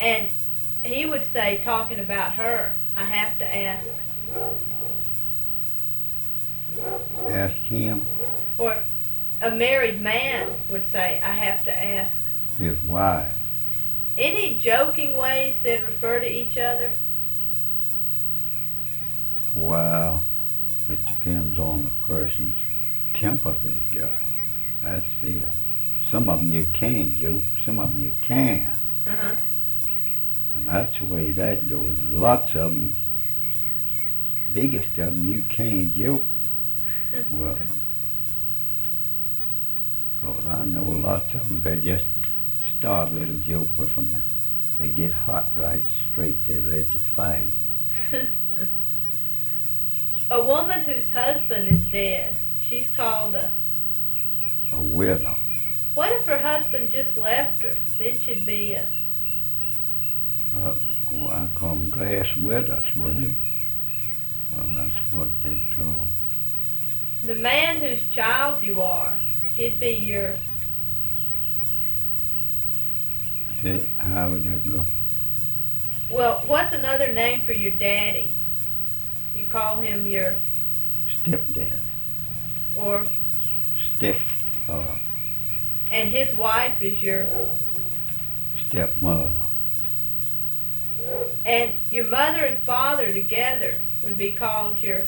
And he would say, talking about her, I have to ask. Ask him, Or a married man would say, I have to ask. his wife. Any joking ways they'd refer to each other? Well, it depends on the person's temper they got. That's it. Some of them you can joke, some of them you can't. Uh-huh. And that's the way that goes. And lots of them, biggest of them, you can't joke with them. 'Cause I know lots of them, they just start a little joke with them. They get hot right straight. They're ready to fight. A woman whose husband is dead, she's called a... A widow. What if her husband just left her? Then she'd be a... Well, I call them glass widows, wouldn't you? Well, that's what they call. The man whose child you are, he'd be your... See, how would that go? Well, what's another name for your daddy? You call him your... Stepdad. Or... Step, And his wife is your... stepmother. And your mother and father together would be called your...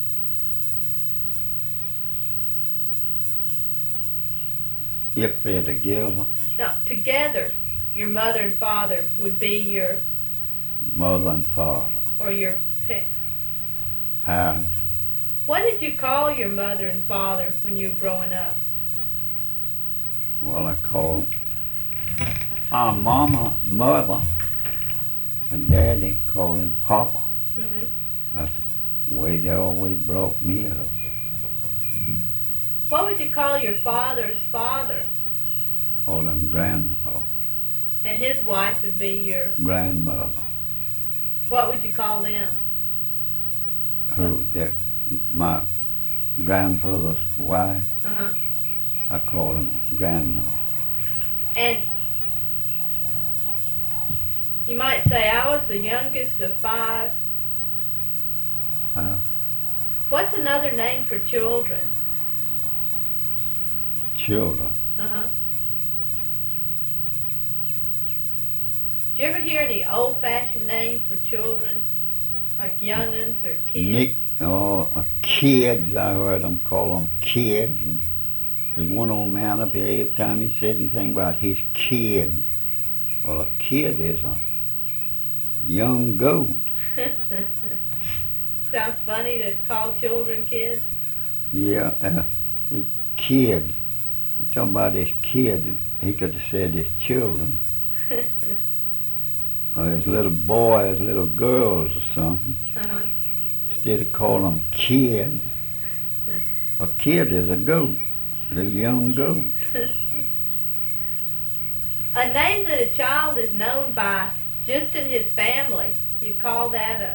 If they're together, No, together, your mother and father would be your... mother and father, Or your... parents, What did you call your mother and father when you were growing up? well, I call our mama mother, and daddy called him Papa. Mm-hmm. That's the way they always brought me up. What would you call your father's father? Called him Grandpa, And his wife would be your... grandmother. What would you call them? Who, that, my grandfather's wife, Uh-huh. I call him Grandma. And you might say, I was the youngest of 5. Huh? What's another name for children? Children. Uh-huh. Do you ever hear any old-fashioned names for children? Like young'uns or kids? Kids, I heard them call them kids. And there's one old man up here, every time he said anything about his kid. Well, a kid is a young goat. Sounds funny to call children kids. Yeah, a kid. You're talking about his kid. He could have said his children. Or his little boys, little girls or something. Uh-huh. Instead of calling them kids. A kid is a goat. A young goat. A name that a child is known by just in his family, you call that a...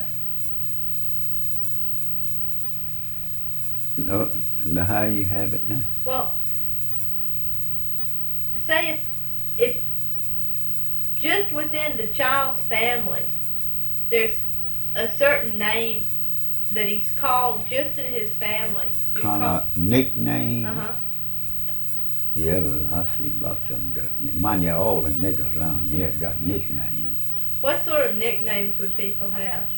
No, how you have it now? Well, say if just within the child's family, there's a certain name that he's called just in his family. Kind of nickname. Uh-huh. Yeah, I see lots of them got. Mind you, all the niggers around here got nicknames. What sort of nicknames would people have?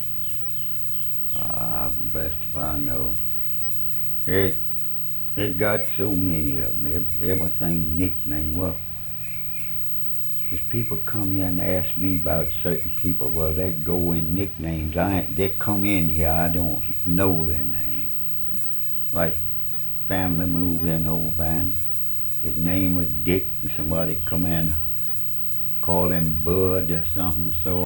Best if I know. It got so many of them. Everything nickname. Well, if people come here and ask me about certain people, well, they go in nicknames. They come in here, I don't know their name. Like family move in over and his name was Dick, and somebody come in, call him Bud or something, so